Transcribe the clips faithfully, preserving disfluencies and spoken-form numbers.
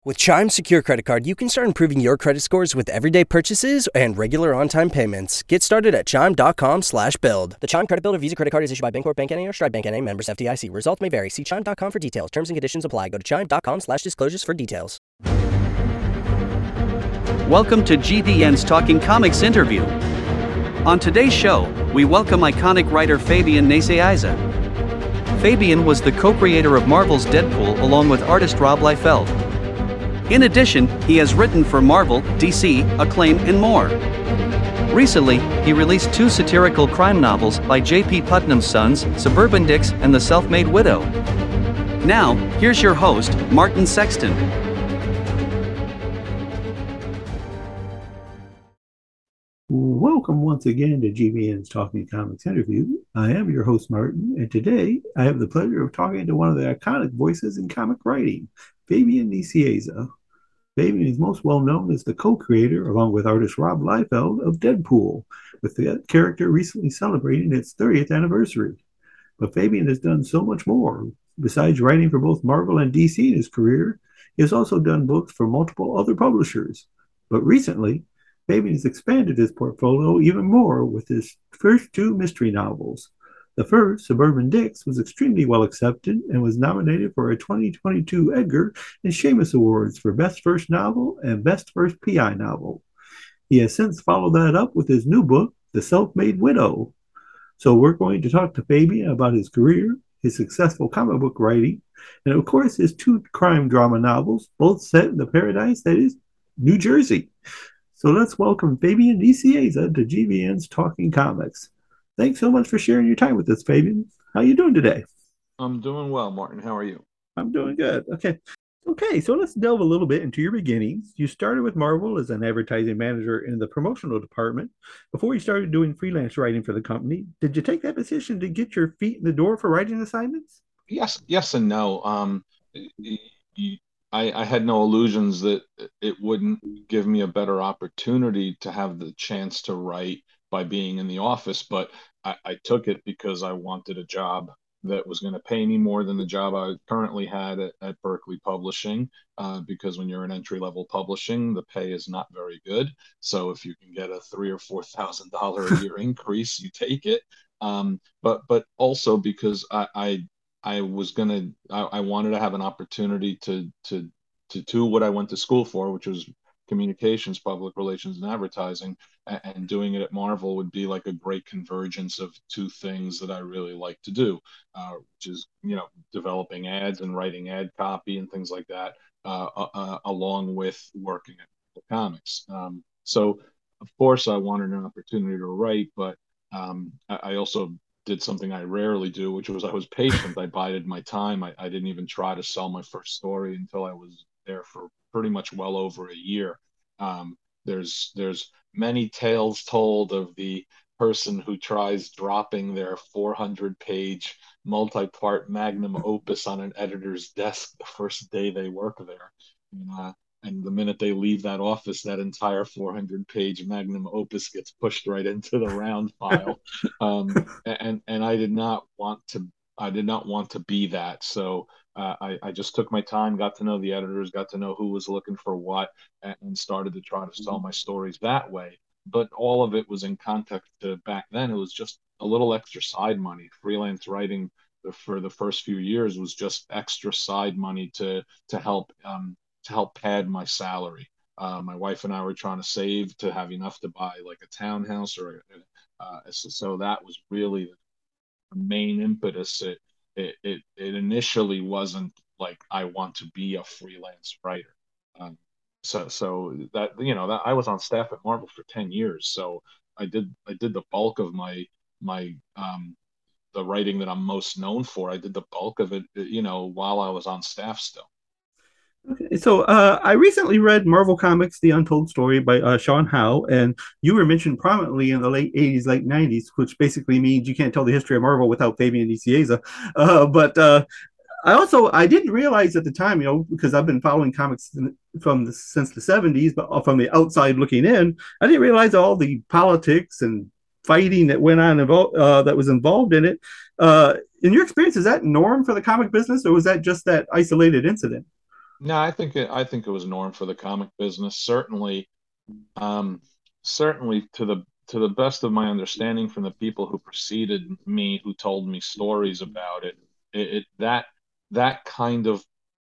With Chime's secure credit card, you can start improving your credit scores with everyday purchases and regular on-time payments. Get started at chime.com slash build. The Chime Credit Builder Visa Credit Card is issued by Bancorp Bank N A or Stride Bank N A, members F D I C. Results may vary. See chime dot com for details. Terms and conditions apply. Go to chime.com slash disclosures for details. Welcome to G V N's Talking Comics interview. On today's show, we welcome iconic writer Fabian Nicieza. Fabian was the co-creator of Marvel's Deadpool along with artist Rob Liefeld. In addition, he has written for Marvel, D C, Acclaim, and more. Recently, he released two satirical crime novels by J P Putnam's Sons, Suburban Dicks and The Self-Made Widow. Now, here's your host, Martin Sexton. Welcome once again to G V N's Talking Comics interview. I am your host, Martin, and today I have the pleasure of talking to one of the iconic voices in comic writing, Fabian Nicieza. Fabian is most well known as the co-creator, along with artist Rob Liefeld, of Deadpool, with the character recently celebrating its thirtieth anniversary. But Fabian has done so much more. Besides writing for both Marvel and D C in his career, he has also done books for multiple other publishers. But recently, Fabian has expanded his portfolio even more with his first two mystery novels. The first, Suburban Dicks, was extremely well accepted and was nominated for a twenty twenty-two Edgar and Shamus Awards for Best First Novel and Best First P I Novel. He has since followed that up with his new book, The Self-Made Widow. So we're going to talk to Fabian about his career, his successful comic book writing, and of course his two crime drama novels, both set in the paradise that is New Jersey. So let's welcome Fabian Nicieza to G V N's Talking Comics. Thanks so much for sharing your time with us, Fabian. How are you doing today? I'm doing well, Martin. How are you? I'm doing good. Okay. Okay, so let's delve a little bit into your beginnings. You started with Marvel as an advertising manager in the promotional department before you started doing freelance writing for the company. Did you take that position to get your feet in the door for writing assignments? Yes, yes and no. Um, I, I had no illusions that it wouldn't give me a better opportunity to have the chance to write by being in the office, but I, I took it because I wanted a job that was going to pay me more than the job I currently had at, at Berkeley Publishing, uh, because when you're in entry-level publishing, the pay is not very good. So if you can get a three or four thousand dollar a year increase, you take it. Um, but but also because I I, I was gonna I, I wanted to have an opportunity to to to do what I went to school for, which was communications, public relations, and advertising, and doing it at Marvel would be like a great convergence of two things that I really like to do, uh, which is, you know, developing ads and writing ad copy and things like that, uh, uh, along with working at the comics. Um, so, of course, I wanted an opportunity to write, but um, I, I also did something I rarely do, which was I was patient. I bided my time. I, I didn't even try to sell my first story until I was there for pretty much well over a year. Um, there's there's many tales told of the person who tries dropping their four hundred page multi-part magnum opus on an editor's desk the first day they work there. And, uh, and the minute they leave that office, that entire four hundred page magnum opus gets pushed right into the round file. Um, and and I did not want to I did not want to be that. So uh, I, I just took my time, got to know the editors, got to know who was looking for what, and, and started to try to sell my stories that way. But all of it was in context to back then. It was just a little extra side money. Freelance writing for the first few years was just extra side money to to help um, to help pad my salary. Uh, my wife and I were trying to save to have enough to buy like a townhouse, or uh, so, so that was really the main impetus. It, it it it initially wasn't like I want to be a freelance writer. Um, so so that you know that I was on staff at Marvel for ten years, so I did I did the bulk of my my um, the writing that I'm most known for. I did the bulk of it, you know, while I was on staff still. Okay, so uh, I recently read Marvel Comics: The Untold Story by uh, Sean Howe, and you were mentioned prominently in the late eighties, late nineties, which basically means you can't tell the history of Marvel without Fabian Nicieza. Uh, but uh, I also I didn't realize at the time, you know, because I've been following comics from the, since the seventies, but from the outside looking in, I didn't realize all the politics and fighting that went on uh, that was involved in it. Uh, in your experience, is that norm for the comic business, or was that just that isolated incident? No, I think it, I think it was norm for the comic business. Certainly, um, certainly to the to the best of my understanding from the people who preceded me, who told me stories about it, it, it that that kind of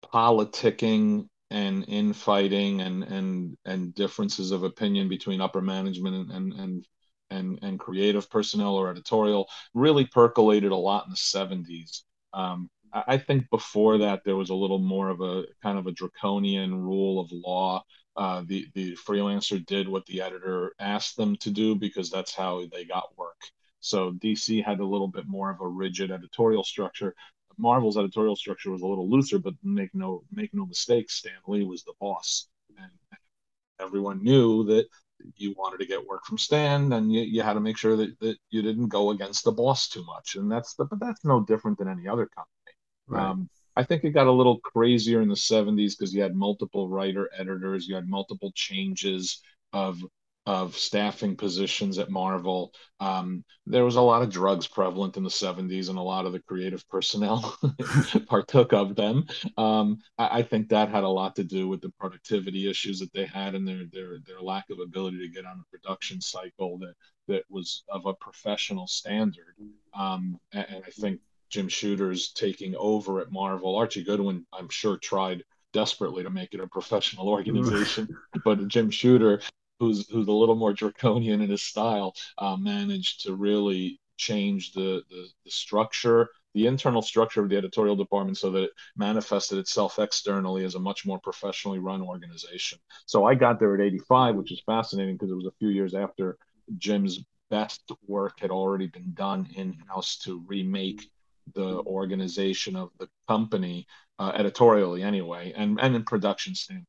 politicking and infighting and and and differences of opinion between upper management and and and and, and creative personnel or editorial really percolated a lot in the seventies. Um, I I think before that there was a little more of a kind of a draconian rule of law. Uh, the the freelancer did what the editor asked them to do because that's how they got work. So D C had a little bit more of a rigid editorial structure. Marvel's editorial structure was a little looser, but make no make no mistake, Stan Lee was the boss, and everyone knew that you wanted to get work from Stan, and you, you had to make sure that, that you didn't go against the boss too much. And that's the, but that's no different than any other company. Right. Um, I think it got a little crazier in the seventies because you had multiple writer editors, you had multiple changes of of staffing positions at Marvel. Um, there was a lot of drugs prevalent in the seventies, and a lot of the creative personnel partook of them. Um, I, I think that had a lot to do with the productivity issues that they had and their their their lack of ability to get on a production cycle that that was of a professional standard. Um, and, and I think Jim Shooter's taking over at Marvel. Archie Goodwin, I'm sure, tried desperately to make it a professional organization, but Jim Shooter, who's who's a little more draconian in his style, uh, managed to really change the, the the structure, the internal structure of the editorial department, so that it manifested itself externally as a much more professionally run organization. So I got there at eighty-five, which is fascinating because it was a few years after Jim's best work had already been done in house to remake the organization of the company, uh, editorially anyway, and and in production standpoint.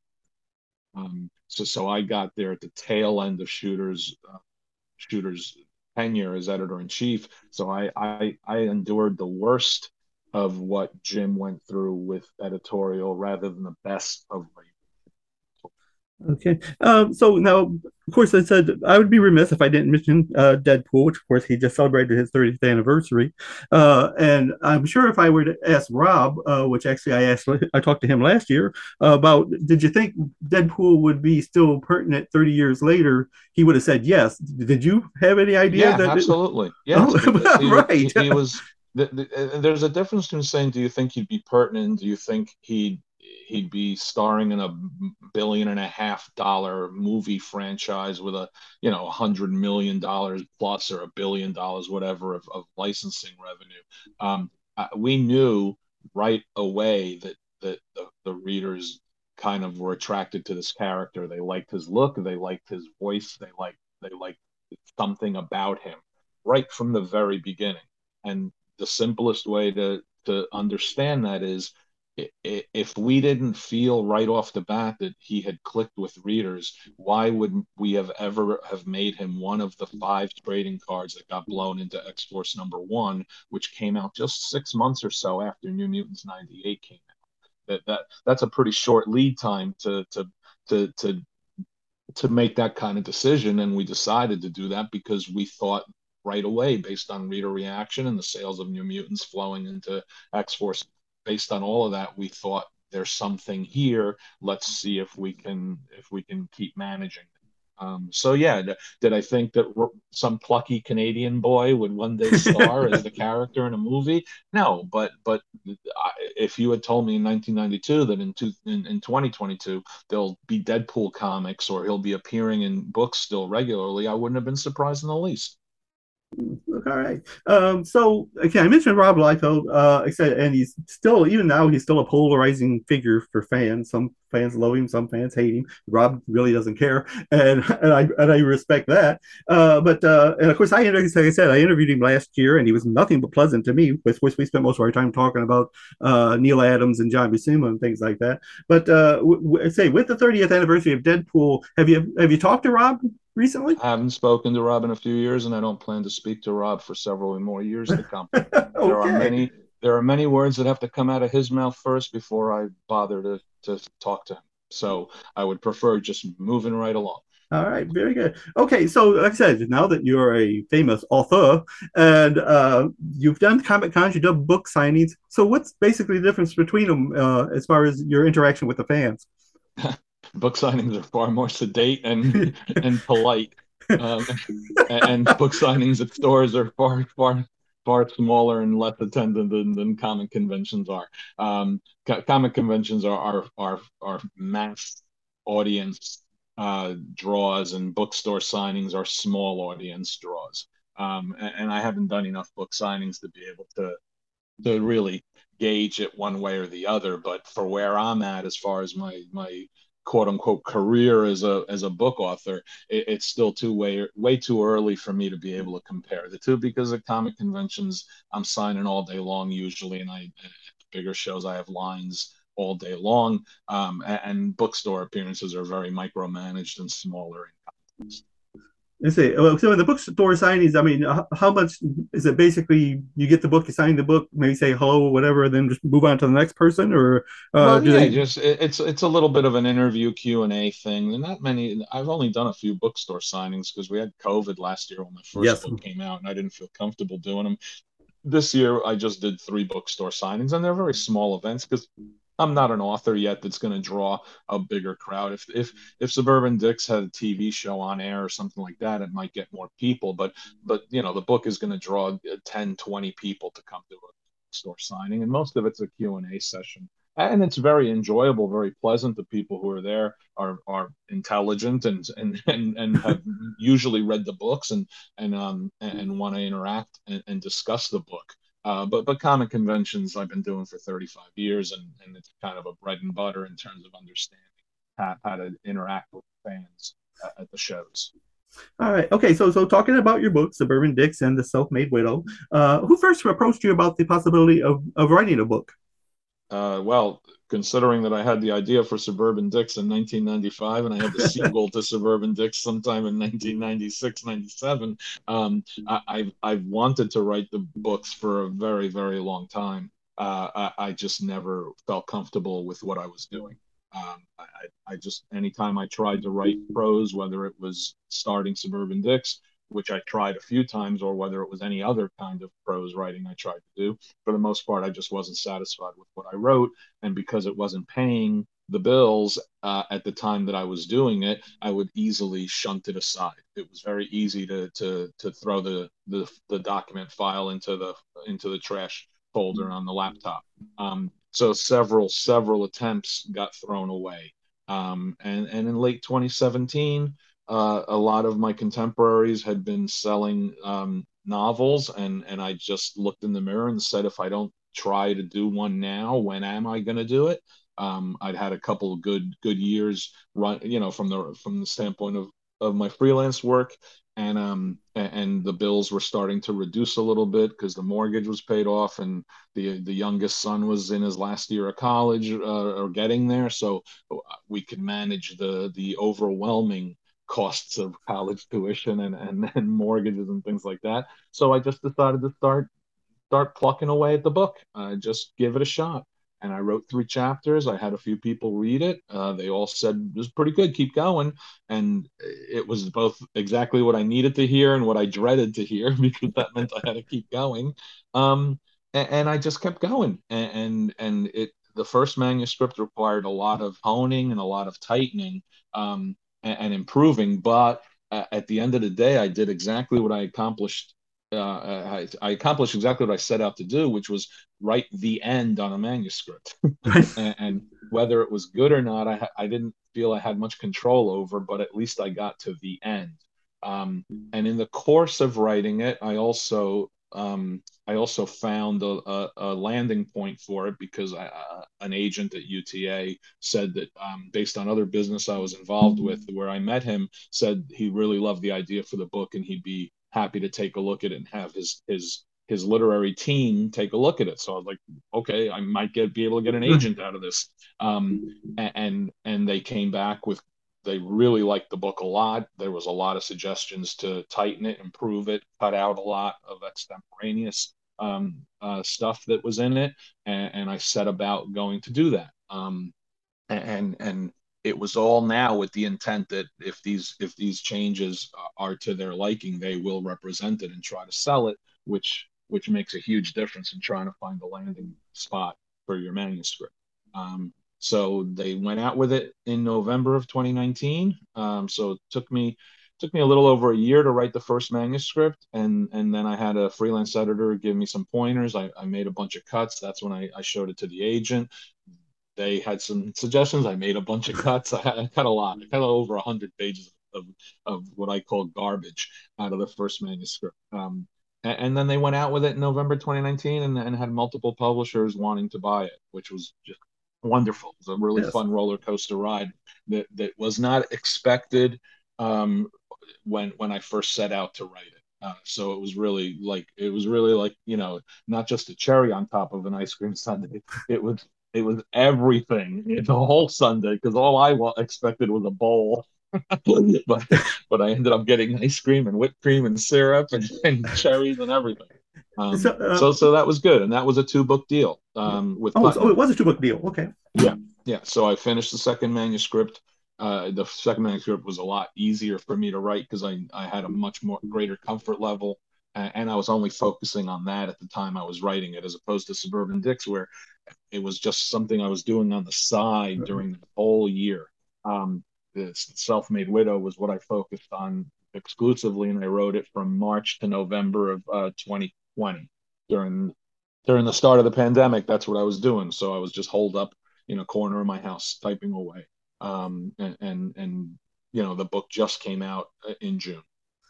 Um, so so I got there at the tail end of Shooter's uh, Shooter's tenure as editor in chief. So I, I I endured the worst of what Jim went through with editorial rather than the best of what he. Okay. Um, so now, of course, I said I would be remiss if I didn't mention uh, Deadpool, which, of course, he just celebrated his thirtieth anniversary. Uh, and I'm sure if I were to ask Rob, uh, which actually I asked, I talked to him last year uh, about, did you think Deadpool would be still pertinent thirty years later? He would have said yes. Did you have any idea Yeah, that? It, absolutely. Yes, oh, because he was right. he, he was. The, the, there's a difference between saying, "Do you think he'd be pertinent? Do you think he'd he'd be starring in a billion and a half dollar movie franchise with a you know a hundred million dollars plus or a billion dollars whatever of, of licensing revenue?" Um, uh, we knew right away that that the, the readers kind of were attracted to this character. They liked his look, they liked his voice, they liked they liked something about him right from the very beginning. And the simplest way to to understand that is, if we didn't feel right off the bat that he had clicked with readers, why would we have ever have made him one of the five trading cards that got blown into X Force number one, which came out just six months or so after New Mutants ninety-eight came out? That that that's a pretty short lead time to to to to to make that kind of decision. And we decided to do that because we thought right away, based on reader reaction and the sales of New Mutants flowing into X Force, based on all of that, we thought there's something here. Let's see if we can if we can keep managing. Um, so yeah, did I think that some plucky Canadian boy would one day star as the character in a movie? No, but but if you had told me in nineteen ninety-two that in, two, in in twenty twenty-two there'll be Deadpool comics or he'll be appearing in books still regularly, I wouldn't have been surprised in the least. All right. Um, so okay, I mentioned Rob Liefeld. Uh, I said, and he's still, even now, he's still a polarizing figure for fans. Some fans love him, some fans hate him. Rob really doesn't care, and and I and I respect that. Uh, but uh, and of course, I like I said, I interviewed him last year, and he was nothing but pleasant to me. With which we spent most of our time talking about uh, Neil Adams and John Buscema and things like that. But uh, w- w- say with the thirtieth anniversary of Deadpool, have you have you talked to Rob recently? I haven't spoken to Rob in a few years, and I don't plan to speak to Rob for several more years to come. There are Okay. many there are many words that have to come out of his mouth first before I bother to to talk to him. So I would prefer just moving right along. All right, very good. Okay, so like I said, now that you're a famous author and uh, you've done Comic Cons, you've done book signings. So what's basically the difference between them uh, as far as your interaction with the fans? Book signings are far more sedate and and polite, um, and book signings at stores are far far far smaller and less attended than, than comic conventions are. Um, co- comic conventions are are are, are mass audience uh, draws, and bookstore signings are small audience draws. Um, and, and I haven't done enough book signings to be able to to really gauge it one way or the other. But for where I'm at, as far as my my quote unquote career as a as a book author, it, it's still too way way too early for me to be able to compare the two, because at comic conventions I'm signing all day long usually, and I at bigger shows I have lines all day long, um, and, and bookstore appearances are very micromanaged and smaller in context. Let's see. Well, so in the bookstore signings, I mean, how, how much is it? Basically, you get the book, you sign the book, maybe say hello or whatever, and then just move on to the next person, or uh, Well, do yeah, they? just it, it's it's a little bit of an interview Q and A thing. And not many. I've only done a few bookstore signings because we had COVID last year when my first Yes. book came out, and I didn't feel comfortable doing them. This year, I just did three bookstore signings, and they're very small events because I'm not an author yet that's going to draw a bigger crowd. If if if Suburban Dicks had a T V show on air or something like that, it might get more people. But but you know, the book is going to draw uh, ten, twenty people to come to a store signing, and most of it's a Q and A session. And it's very enjoyable, very pleasant. The people who are there are are intelligent and and and, and have usually read the books and and um and want to interact and, and discuss the book. Uh, but but comic conventions I've been doing for thirty-five years, and, and it's kind of a bread and butter in terms of understanding how, how to interact with fans at, at the shows. All right. Okay. So, so talking about your book, Suburban Dicks and the Self-Made Widow, uh, who first approached you about the possibility of, of writing a book? Uh, well, considering that I had the idea for Suburban Dicks in nineteen ninety-five, and I had the sequel to Suburban Dicks sometime in nineteen ninety-six, ninety-seven, um, I, I've, I've wanted to write the books for a very, very long time. Uh, I, I just never felt comfortable with what I was doing. Um, I, I just, anytime I tried to write prose, whether it was starting Suburban Dicks, which I tried a few times, or whether it was any other kind of prose writing I tried to do, for the most part, I just wasn't satisfied with what I wrote. And because it wasn't paying the bills uh, at the time that I was doing it, I would easily shunt it aside. It was very easy to to to throw the the, the document file into the into the trash folder on the laptop. Um, so several several attempts got thrown away. Um, and and in late twenty seventeen, uh, a lot of my contemporaries had been selling um, novels, and and I just looked in the mirror and said, if I don't try to do one now, when am I going to do it? Um, I'd had a couple of good good years run, you know, from the from the standpoint of of my freelance work, and um and the bills were starting to reduce a little bit because the mortgage was paid off, and the the youngest son was in his last year of college, uh, or getting there, so uh, we could manage the the overwhelming costs of college tuition and, and, and mortgages and things like that. So I just decided to start start plucking away at the book. Uh, just give it a shot. And I wrote three chapters. I had a few people read it. Uh, they all said it was pretty good. Keep going. And it was both exactly what I needed to hear and what I dreaded to hear because that meant I had to keep going. Um, and, and I just kept going. And, and and it the first manuscript required a lot of honing and a lot of tightening, um, and, and improving. But uh, at the end of the day, I did exactly what I accomplished uh, I, I accomplished exactly what I set out to do, which was write the end on a manuscript. and, and whether it was good or not, I, I didn't feel I had much control over, but at least I got to the end. Um, and in the course of writing it, I also um, I also found a, a, a, landing point for it because I, uh, an agent at U T A said that, um, based on other business I was involved with, where I met him, said he really loved the idea for the book and he'd be happy to take a look at it and have his his his literary team take a look at it. So I was like, okay, I might get be able to get an agent out of this. Um, and and they came back with they really liked the book a lot. There was a lot of suggestions to tighten it, improve it, cut out a lot of extemporaneous um, uh, stuff that was in it, and, and I set about going to do that. Um, and and it was all now with the intent that if these if these changes are to their liking, they will represent it and try to sell it, which which makes a huge difference in trying to find a landing spot for your manuscript. Um, so they went out with it in November of twenty nineteen. Um, so it took me took me a little over a year to write the first manuscript, and and then I had a freelance editor give me some pointers. I, I made a bunch of cuts. That's when I, I showed it to the agent. They had some suggestions. I made a bunch of cuts. I, I cut a lot. I cut over a hundred pages of of what I call garbage out of the first manuscript. Um, and, and then they went out with it in November twenty nineteen, and, and had multiple publishers wanting to buy it, which was just wonderful. It was a really Yes. fun roller coaster ride that that was not expected um, when when I first set out to write it. Uh, so it was really like it was really like you know not just a cherry on top of an ice cream sundae. It was it was everything the whole Sunday because all I wa- expected was a bowl. but but I ended up getting ice cream and whipped cream and syrup and, and cherries and everything. So, Um, uh, so so that was good, and that was a two book deal yeah. um, with Oh, so it Putnam. was a two book deal. Okay. Yeah, yeah. So I finished the second manuscript. Uh, the second manuscript was a lot easier for me to write because I, I had a much more greater comfort level, and, and I was only focusing on that at the time I was writing it, as opposed to Suburban Dicks, where it was just something I was doing on the side during the whole year. Um, the Self-Made Widow was what I focused on exclusively, and I wrote it from March to November of uh, twenty twenty during during the start of the pandemic. That's what I was doing. So I was just holed up in a corner of my house typing away. Um, and, and, and, you know, the book just came out uh, in June.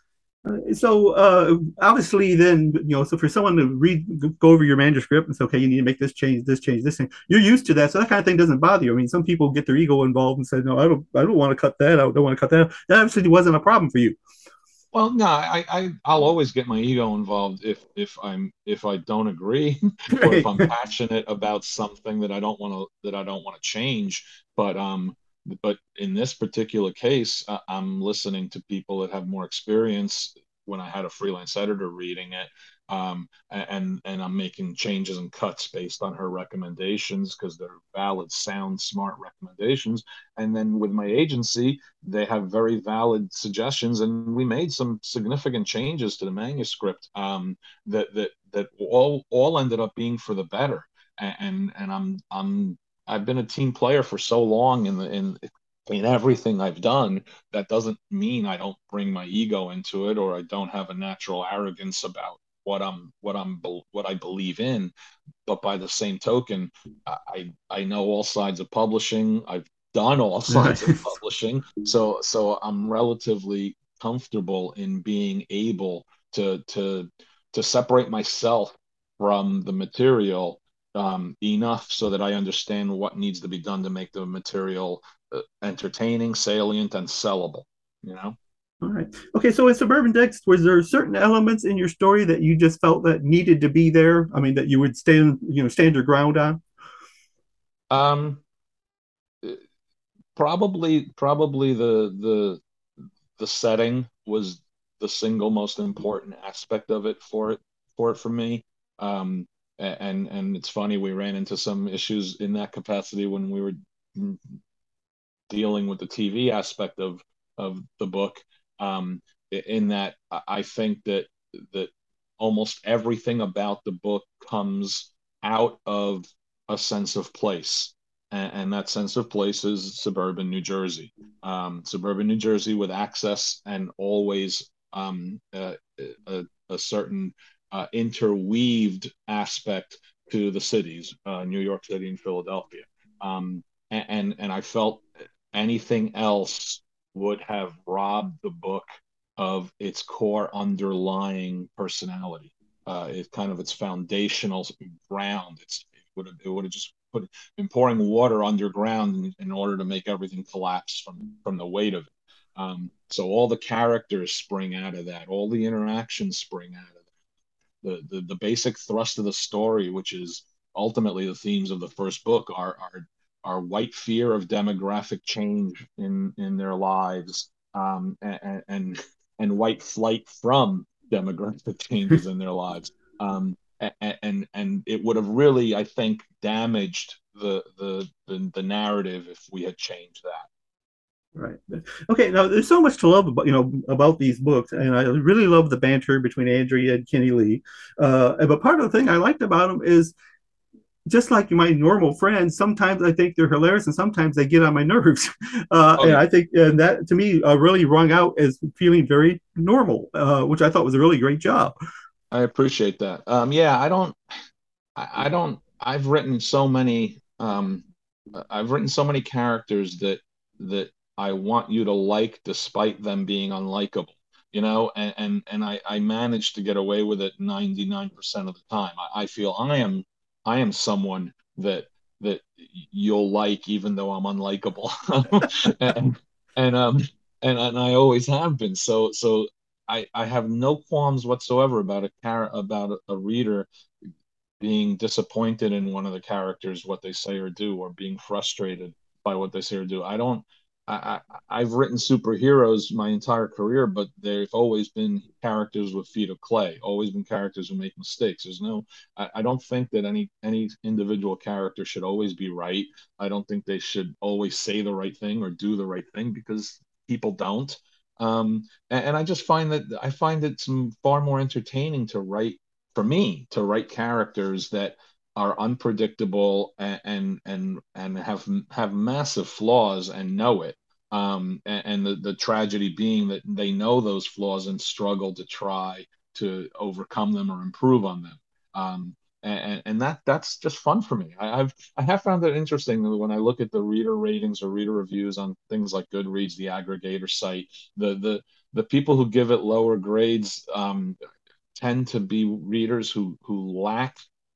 Uh, so uh, obviously, then you know, so for someone to read, go over your manuscript and say, okay, you need to make this change, this change, this thing. You're used to that, so that kind of thing doesn't bother you. I mean, some people get their ego involved and say, no, I don't, I don't want to cut that out. I don't want to cut that out. That obviously wasn't a problem for you. Well, no, I, I I'll always get my ego involved if if I'm if I don't agree or if Right. I'm passionate about something that I don't want to that I don't want to change. But um, but in this particular case, uh, I'm listening to people that have more experience when I had a freelance editor reading it. Um, and and I'm making changes and cuts based on her recommendations because they're valid, sound, smart recommendations. And then with my agency, they have very valid suggestions, and we made some significant changes to the manuscript um, that that that all all ended up being for the better. And and I'm I'm I've been a team player for so long in the in in everything I've done. That doesn't mean I don't bring my ego into it, or I don't have a natural arrogance about what I'm what I'm what I believe in. But by the same token, I I know all sides of publishing. I've done all sides of Nice. publishing, so so I'm relatively comfortable in being able to to to separate myself from the material um, enough so that I understand what needs to be done to make the material uh, entertaining, salient, and sellable. You know. All right. Okay. So in Suburban Dex, was there certain elements in your story that you just felt that needed to be there? I mean, that you would stand, you know, stand your ground on? Um, probably probably the the the setting was the single most important aspect of it for it for it for me. Um, and and it's funny, we ran into some issues in that capacity when we were dealing with the T V aspect of of the book. Um, in that I think that that almost everything about the book comes out of a sense of place. And, and that sense of place is suburban New Jersey. Um, suburban New Jersey with access and always um, a, a, a certain uh, interweaved aspect to the cities, uh, New York City and Philadelphia. Um, and, and, and I felt anything else would have robbed the book of its core underlying personality. Uh, it's kind of its foundational ground. It's it would have it would have just put been pouring water underground in, in order to make everything collapse from from the weight of it. Um, so all the characters spring out of that. All the interactions spring out of that. The, the the basic thrust of the story, which is ultimately the themes of the first book, are are are white fear of demographic change in in their lives, um, and, and and white flight from demographic changes in their lives. Um, and, and and it would have really, I think, damaged the, the the the narrative if we had changed that. Right. Okay. Now, there's so much to love about you know about these books, and I really love the banter between Andrea and Kenny Lee. Uh, but part of the thing I liked about them is just like my normal friends, sometimes I think they're hilarious, and sometimes they get on my nerves. Uh, Oh and yeah, I think, and that to me uh, really rung out as feeling very normal, uh, which I thought was a really great job. I appreciate that. Um, yeah, I don't, I, I don't. I've written so many. Um, I've written so many characters that that I want you to like, despite them being unlikable. You know, and and, and I, I managed to get away with it ninety-nine percent of the time. I, I feel I am I am someone that that you'll like, even though I'm unlikable, and and um and and I always have been. So so I I have no qualms whatsoever about a char about a, a reader being disappointed in one of the characters, what they say or do, or being frustrated by what they say or do. I don't. I, I I've written superheroes my entire career, but they've always been characters with feet of clay. Always been characters who make mistakes. There's no. I, I don't think that any any individual character should always be right. I don't think they should always say the right thing or do the right thing, because people don't. Um, and, and I just find that I find it some far more entertaining to write, for me, to write characters that are unpredictable and and and, and have have massive flaws and know it. Um, and, and the, the tragedy being that they know those flaws and struggle to try to overcome them or improve on them. Um, and, and that that's just fun for me. I, I've I have found it interesting that when I look at the reader ratings or reader reviews on things like Goodreads, the aggregator site, the the the people who give it lower grades um, tend to be readers who who lack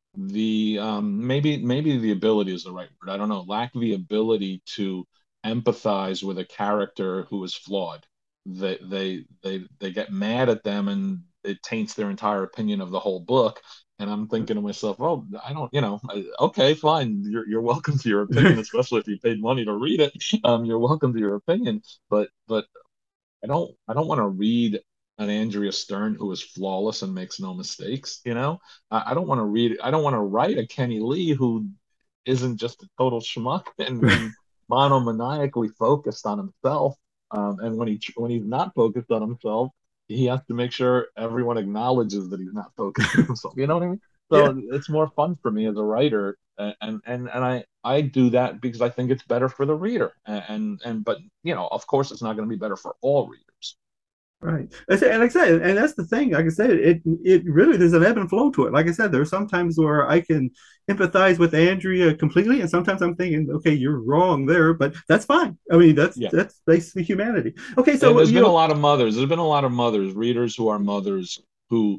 the um, maybe maybe the ability is the right word. I don't know. Lack the ability to empathize with a character who is flawed. They they they they get mad at them, and it taints their entire opinion of the whole book. And I'm thinking to myself, oh, I don't, you know, okay, fine. You're you're welcome to your opinion, especially if you paid money to read it. Um, you're welcome to your opinion, but but I don't I don't want to read an Andrea Stern who is flawless and makes no mistakes, you know? I, I don't want to read I don't want to write a Kenny Lee who isn't just a total schmuck and, and monomaniacally focused on himself. Um, and when he when he's not focused on himself, he has to make sure everyone acknowledges that he's not focused on himself. You know what I mean? Yeah. So it's more fun for me as a writer, and and and I I do that because I think it's better for the reader, and and but you know, of course, it's not going to be better for all readers. Right. And like I said, and that's the thing. Like I said, it it really there's an ebb and flow to it. Like I said, there are some times where I can empathize with Andrea completely, and sometimes I'm thinking, okay, you're wrong there, but that's fine. I mean, that's Yeah. that's basically humanity. Okay, And so there's you been a know, lot of mothers. There's been a lot of mothers, readers who are mothers who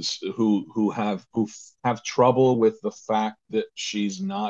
who who have who have trouble with the fact that she's not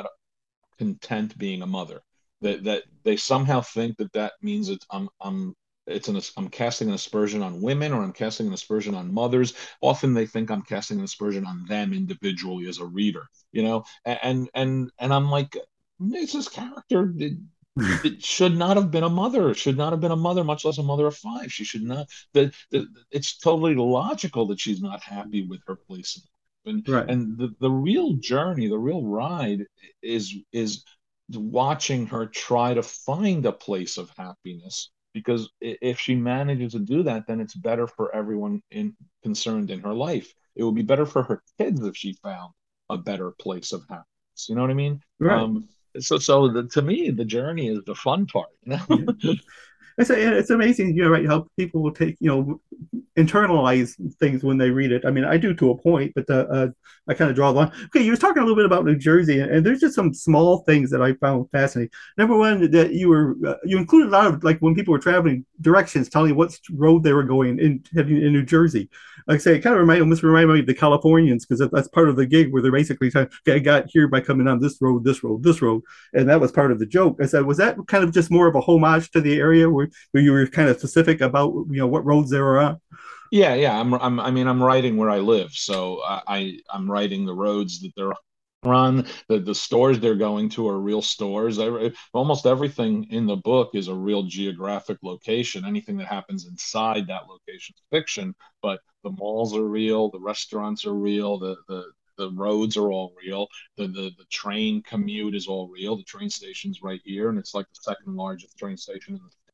content being a mother. That that they somehow think that that means it's I'm I'm it's an I'm casting an aspersion on women, or I'm casting an aspersion on mothers. Often they think I'm casting an aspersion on them individually as a reader, you know. And and and I'm like, it's this character. It, it should not have been a mother. Should not have been a mother, much less a mother of five. She should not. That it's totally logical that she's not happy with her place in life. And right. and the, the real journey, the real ride is is watching her try to find a place of happiness, because if she manages to do that, then it's better for everyone in concerned in her life. It would be better for her kids if she found a better place of happiness. You know what I mean? Right. Um, so so the, to me, the journey is the fun part, you Yeah. know. It's, it's amazing, you know, right, how people will take, you know, internalize things when they read it. I mean, I do to a point, but uh, uh, I kind of draw the line. Okay, you were talking a little bit about New Jersey, and, and there's just some small things that I found fascinating. Number one, that you were uh, you included a lot of, like, when people were traveling, directions telling you what road they were going in in New Jersey. Like I say, it kind of remind almost remind me of the Californians, because that's part of the gig where they're basically saying, okay, I got here by coming on this road, this road, this road, and that was part of the joke. I said, was that kind of just more of a homage to the area where, where you were kind of specific about, you know, what roads they were on? Yeah, yeah. I'm, I'm, I mean, I'm writing where I live, so I, I I'm writing the roads that they're on. The the stores they're going to are real stores. I, almost everything in the book is a real geographic location. Anything that happens inside that location is fiction, but the malls are real, the restaurants are real, the the the roads are all real. The, the the train commute is all real. The train station's right here, and it's like the second largest train station in the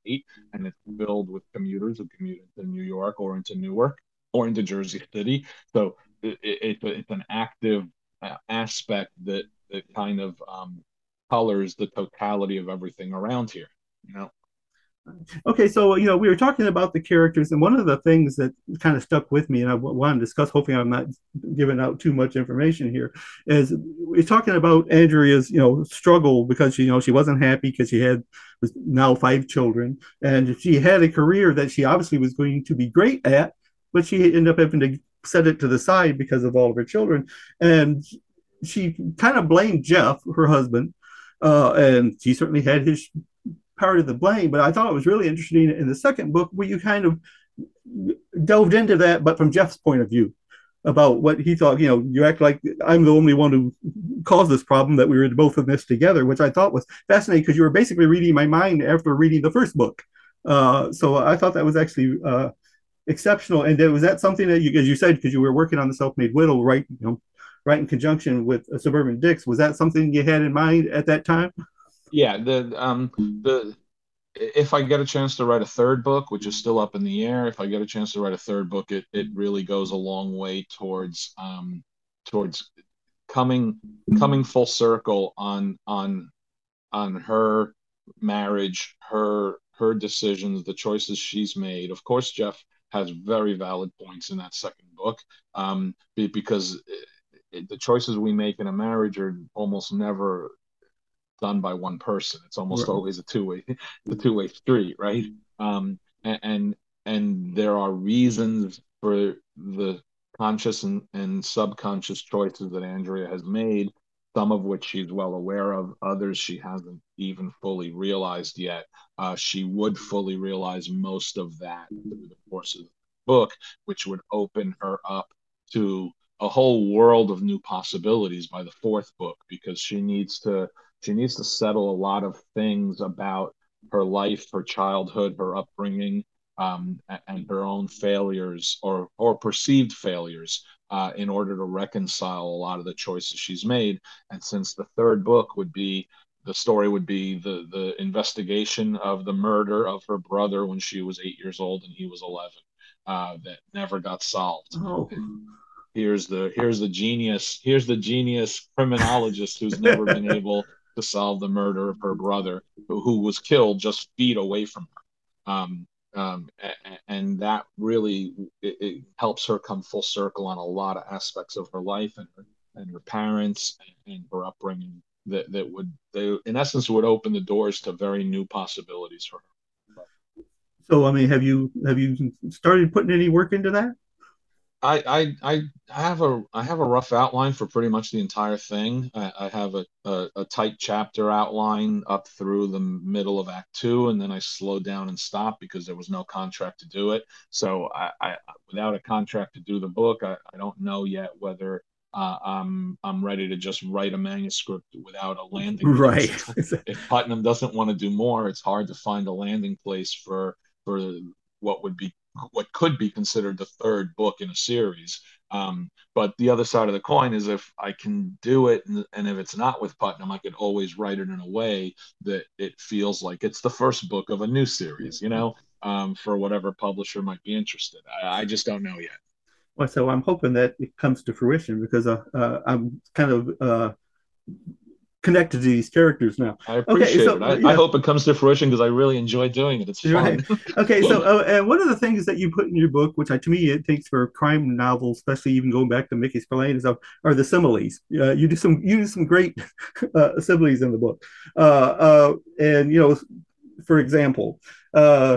state, and it's filled with commuters who commute into New York or into Newark or into Jersey City. So it, it, it's an active uh, aspect that that kind of um, colors the totality of everything around here. You know. Okay, so you know we were talking about the characters, and one of the things that kind of stuck with me, and I want to discuss. Hopefully, I'm not giving out too much information here. Is we're talking about Andrea's, you know, struggle because you know she wasn't happy because she had was now five children, and she had a career that she obviously was going to be great at, but she ended up having to set it to the side because of all of her children, and she kind of blamed Jeff, her husband, uh, and he certainly had his part of the blame. But I thought it was really interesting in the second book where you kind of delved into that, but from Jeff's point of view about what he thought. You know, you act like I'm the only one who caused this problem, that we were both in this together, which I thought was fascinating because you were basically reading my mind after reading the first book. Uh, so I thought that was actually uh, exceptional. And was that something that you, as you said, because you were working on the Self-Made Widow, right? You know, right in conjunction with uh, Suburban Dicks. Was that something you had in mind at that time? Yeah, the um the if I get a chance to write a third book, which is still up in the air, if I get a chance to write a third book, it it really goes a long way towards um towards coming coming full circle on on on her marriage, her her decisions, the choices she's made. Of course, Jeff has very valid points in that second book, um, because it, it, the choices we make in a marriage are almost never done by one person. It's almost Right. always a two-way, the two-way street, right? Um, and, and and there are reasons for the conscious and, and subconscious choices that Andrea has made, some of which she's well aware of, others she hasn't even fully realized yet. Uh, she would fully realize most of that through the course of the book, which would open her up to a whole world of new possibilities by the fourth book, because she needs to she needs to settle a lot of things about her life, her childhood, her upbringing, um, and her own failures or or perceived failures, uh, in order to reconcile a lot of the choices she's made. And since the third book would be the story would be the the investigation of the murder of her brother when she was eight years old and he was eleven, uh, that never got solved. Oh. Here's the here's the genius here's the genius criminologist who's never been able to solve the murder of her brother, who, who was killed just feet away from her. Um, um, and that really it, it helps her come full circle on a lot of aspects of her life and her and her parents and, and her upbringing that that would they in essence would open the doors to very new possibilities for her. So I mean, have you have you started putting any work into that? I, I I have a I have a rough outline for pretty much the entire thing. I, I have a, a, a tight chapter outline up through the middle of Act Two, and then I slowed down and stopped because there was no contract to do it. So I, I without a contract to do the book, I, I don't know yet whether uh, I'm I'm ready to just write a manuscript without a landing Right. place. If Putnam doesn't want to do more, it's hard to find a landing place for for what would be what could be considered the third book in a series. Um, but the other side of the coin is if I can do it, and, and if it's not with Putnam, I could always write it in a way that it feels like it's the first book of a new series, you know, um, for whatever publisher might be interested. I, I just don't know yet. Well, so I'm hoping that it comes to fruition because uh, uh, I'm kind of uh, connected to these characters now. I Okay, appreciate so it. I, I yeah, hope it comes to fruition because I really enjoy doing it. It's right. fun. Okay, so uh, and one of the things that you put in your book, which I, to me it takes for crime novels, especially even going back to Mickey Spillane and stuff, are the similes. Uh, you do some you do some great uh, similes in the book, uh, uh, and you know, for example, uh,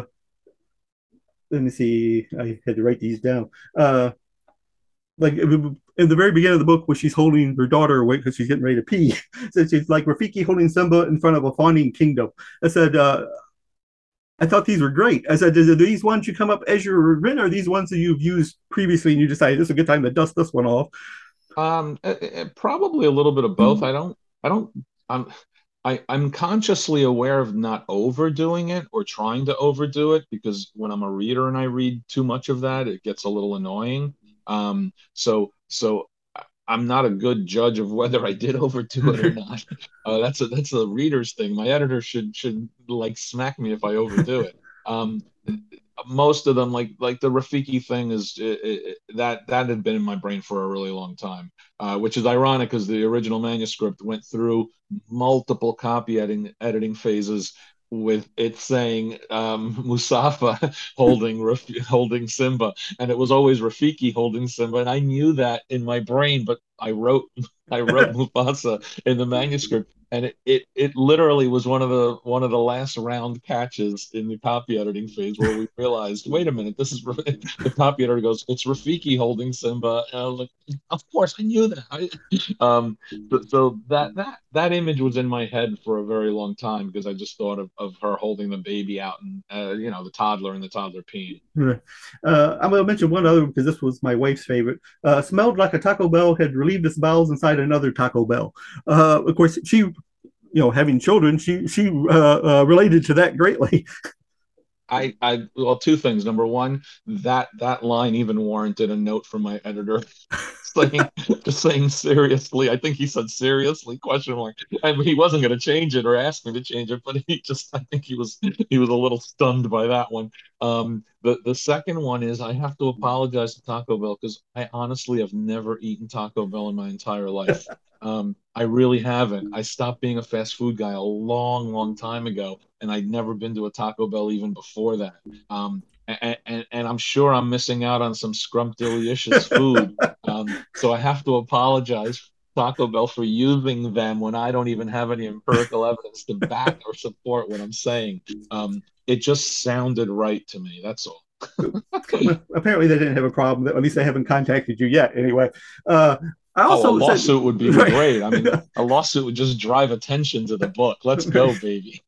let me see, I had to write these down. Uh, like in the very beginning of the book, where she's holding her daughter away because she's getting ready to pee, so she's like Rafiki holding Simba in front of a fawning kingdom. I said, uh, I thought these were great. I said, are these ones you come up as you're written, or are these ones that you've used previously and you decided this is a good time to dust this one off? Um, uh, uh, probably a little bit of both. I don't, I don't, I'm, I, I'm consciously aware of not overdoing it or trying to overdo it because when I'm a reader and I read too much of that, it gets a little annoying. Um, so, so I'm not a good judge of whether I did overdo it or not. Uh, that's a that's a reader's thing. My editor should should like smack me if I overdo it. Um, most of them, like like the Rafiki thing, is it, it, that that had been in my brain for a really long time, uh, which is ironic because the original manuscript went through multiple copy editing editing phases with it saying um, Musafa holding holding Simba, and it was always Rafiki holding Simba, and I knew that in my brain, but I wrote I wrote Mufasa in the manuscript, and it, it it literally was one of the one of the last round catches in the copy editing phase where we realized, wait a minute, this is the copy editor goes, it's Rafiki holding Simba, and I was like, of course I knew that. I, um, so, so that that that image was in my head for a very long time because I just thought of, of her holding the baby out and uh, you know the toddler and the toddler peeing. Uh, I'm going to mention one other because this was my wife's favorite. Uh, smelled like a Taco Bell had relieved its bowels inside another Taco Bell. Uh, of course, she, you know, having children, she she uh, uh, related to that greatly. I, I, well, two things. Number one, that that line even warranted a note from my editor, saying, just saying seriously. I think he said seriously question mark. I mean, he wasn't going to change it or ask me to change it, but he just, I think he was he was a little stunned by that one. Um, the the second one is I have to apologize to Taco Bell because I honestly have never eaten Taco Bell in my entire life. Um, I really haven't. I stopped being a fast food guy a long, long time ago, and I'd never been to a Taco Bell even before that. Um, and, and, and I'm sure I'm missing out on some scrumptious food. Um, so I have to apologize, Taco Bell, for using them when I don't even have any empirical evidence to back or support what I'm saying. Um, it just sounded right to me. That's all. Well, apparently, they didn't have a problem. At least they haven't contacted you yet. Anyway, uh, I Oh, a also said, lawsuit would be right. great. I mean, a lawsuit would just drive attention to the book. Let's go, baby.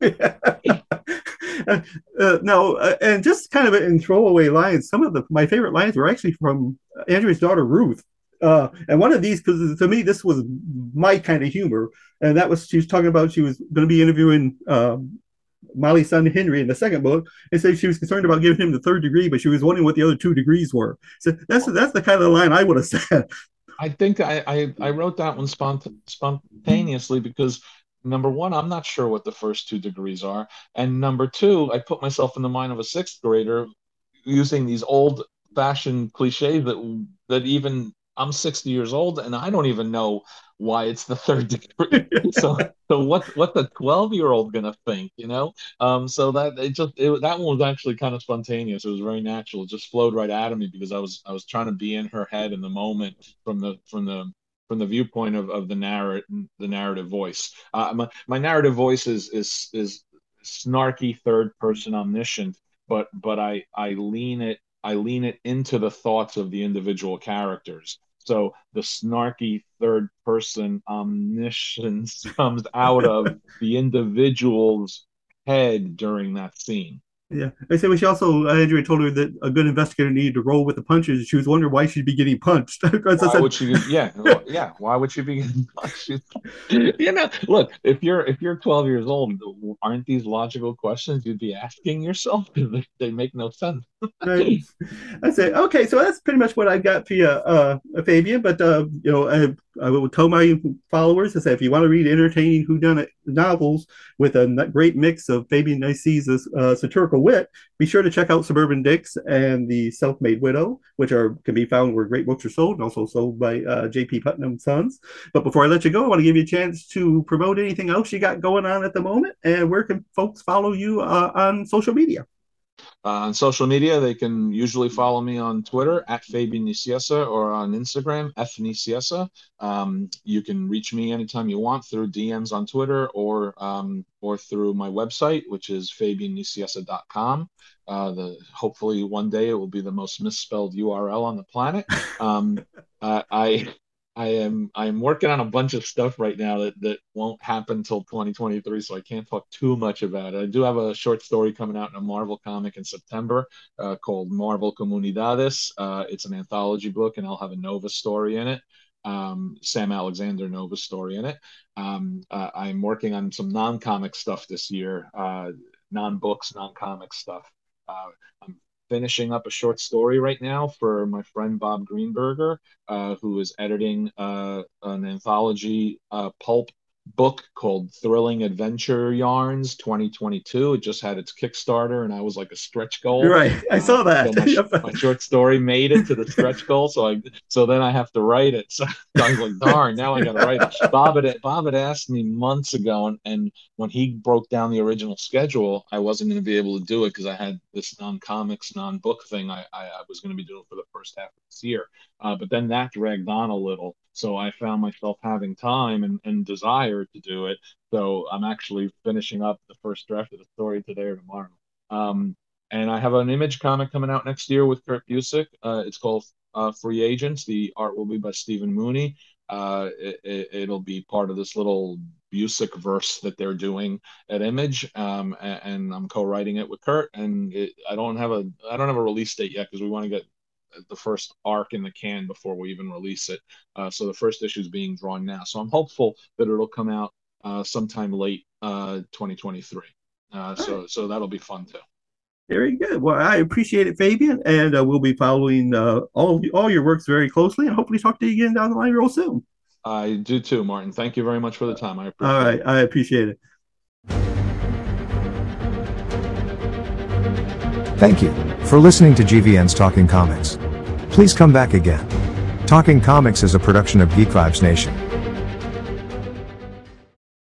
uh, no, uh, and just kind of in throwaway lines, some of the my favorite lines were actually from Andrea's daughter Ruth. Uh, and one of these, because to me this was my kind of humor, and that was she was talking about she was going to be interviewing um, Molly's son Henry in the second book, and said she was concerned about giving him the third degree, but she was wondering what the other two degrees were. So that's that's the kind of line I would have said. I think I, I, I wrote that one spont spontaneously because number one, I'm not sure what the first two degrees are. And number two, I put myself in the mind of a sixth grader using these old fashioned cliches that that even I'm sixty years old and I don't even know why it's the third degree. So so what what the twelve year old gonna think, you know? Um, so that it just it, that one was actually kind of spontaneous. It was very natural. It just flowed right out of me because I was I was trying to be in her head in the moment from the from the from the viewpoint of, of the narrative the narrative voice. Uh, my, my narrative voice is is is snarky third person omniscient, but but I I lean it I lean it into the thoughts of the individual characters. So the snarky third person omniscience comes out of the individual's head during that scene. Yeah, I say when she also uh, Andrea told her that a good investigator needed to roll with the punches. She was wondering why she'd be getting punched. Because I Why said, would she? Yeah, well, yeah. Why would she be getting punched? You know, look, if you're if you're twelve years old, aren't these logical questions you'd be asking yourself? Because they, they make no sense. right. I say, okay, so that's pretty much what I got for you, uh, Fabian. But uh, you know, I, I will tell my followers to say if you want to read entertaining whodunit novels with a great mix of Fabian Niciez's uh, satirical wit, be sure to check out Suburban Dicks and The Self-Made Widow, which are can be found where great books are sold, and also sold by uh, J P. Putnam Sons. But before I let you go, I want to give you a chance to promote anything else you got going on at the moment, and where can folks follow you uh, on social media? Uh, on social media, they can usually follow me on Twitter at Fabian Nicieza or on Instagram, F Nicieza. Um, you can reach me anytime you want through D Ms on Twitter or um, or through my website, which is fabian nicieza dot com. Uh, the hopefully one day it will be the most misspelled U R L on the planet. Um, uh, I I am I am working on a bunch of stuff right now that that won't happen until twenty twenty-three, so I can't talk too much about it. I do have a short story coming out in a Marvel comic in September uh, called Marvel Comunidades. Uh, it's an anthology book, and I'll have a Nova story in it. Um, Sam Alexander Nova story in it. Um, uh, I'm working on some non-comic stuff this year, uh, non-books, non-comic stuff. Uh, I'm finishing up a short story right now for my friend Bob Greenberger, uh, who is editing uh, an anthology uh, pulp book called Thrilling Adventure Yarns twenty twenty-two. It just had its Kickstarter, and I was like a stretch goal. Right, I saw that. Uh, so my, Yep. my short story made it to the stretch goal, so I so then I have to write it. So I was like, darn, now I got to write it. Bob had Bob had asked me months ago, and, and when he broke down the original schedule, I wasn't going to be able to do it because I had this non-comics, non-book thing I, I, I was going to be doing for the first half of this year. Uh, but then that dragged on a little. So I found myself having time and, and desire to do it. So I'm actually finishing up the first draft of the story today or tomorrow. Um, and I have an Image comic coming out next year with Kurt Busiek. Uh, it's called uh, Free Agents. The art will be by Stephen Mooney. Uh, it, it, it'll be part of this little Busiek verse that they're doing at Image, um, and, and I'm co-writing it with Kurt. And it, I don't have a I don't have a release date yet because we want to get the first arc in the can before we even release it. Uh, so the first issue is being drawn now. So I'm hopeful that it'll come out uh, sometime late uh, twenty twenty-three. Uh, so right. So that'll be fun too. Very good. Well, I appreciate it, Fabian, and uh, we'll be following uh, all all your works very closely, and hopefully talk to you again down the line real soon. I do too, Martin. Thank you very much for the time. I appreciate all right, it. I appreciate it. Thank you for listening to G V N's Talking Comics. Please come back again. Talking Comics is a production of Geek Vibes Nation.